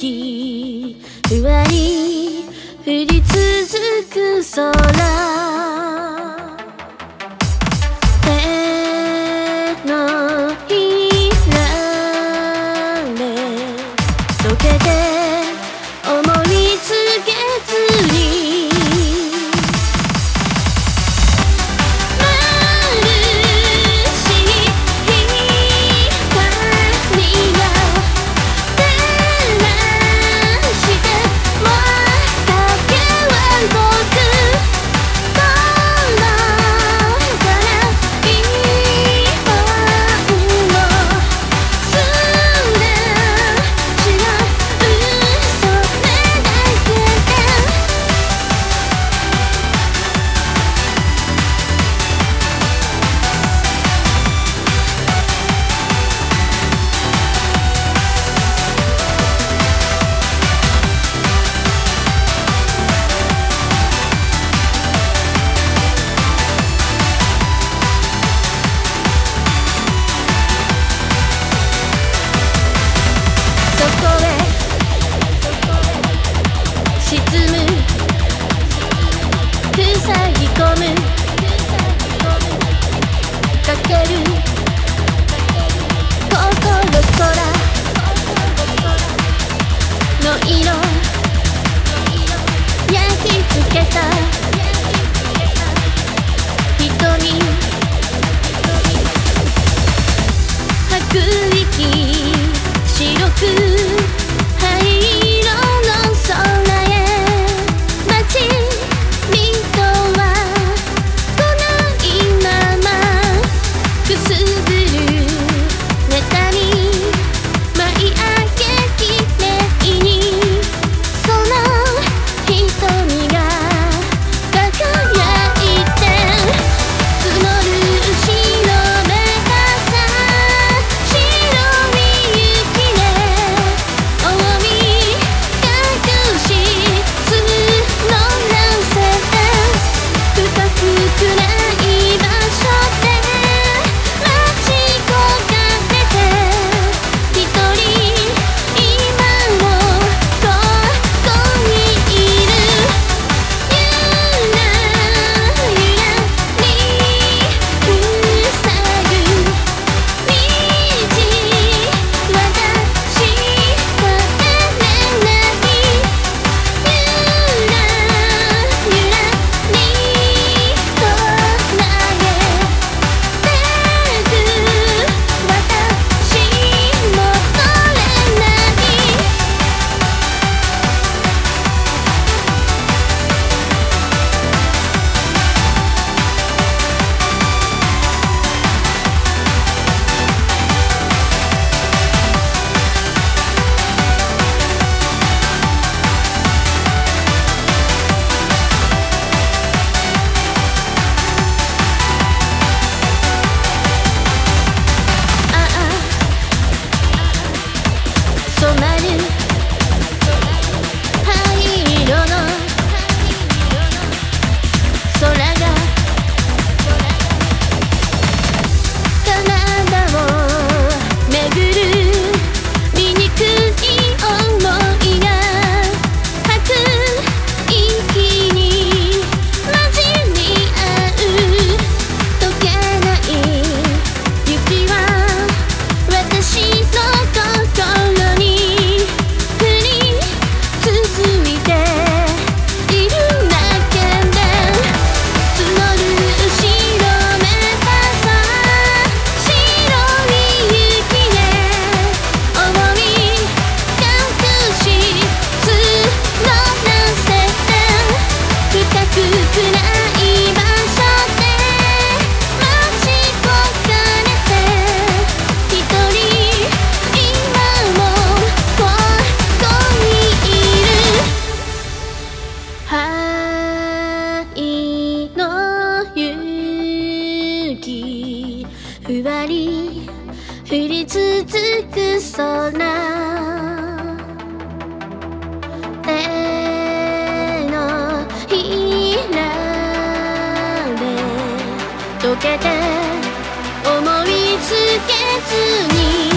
きふわり降り続く空手のひらで溶けて思いつけずにかける心空の色焼き付けた瞳吐く息白く灰色の空へ街人は来ないままくすぶる妬み舞い上げきれいにその瞳が輝いて募る後ろめたさ白い雪で覆い隠し募らせて深く暗い場所で待ち焦がれて一人今もここにいるゆらゆらに塞ぐ虹私は照れないゆらゆらにとらえてく私も取れないああ染まる灰色の空が体を巡る醜い想いが吐く息に混じり合う溶けない雪は私の心に降り続いているだけで募る後ろめたさ白い雪で思い隠し募らせて深く暗い場所で待ち焦がれて一人今もここにいる灰の雪ふわり降り続く空手のひらで溶けて思いつけずに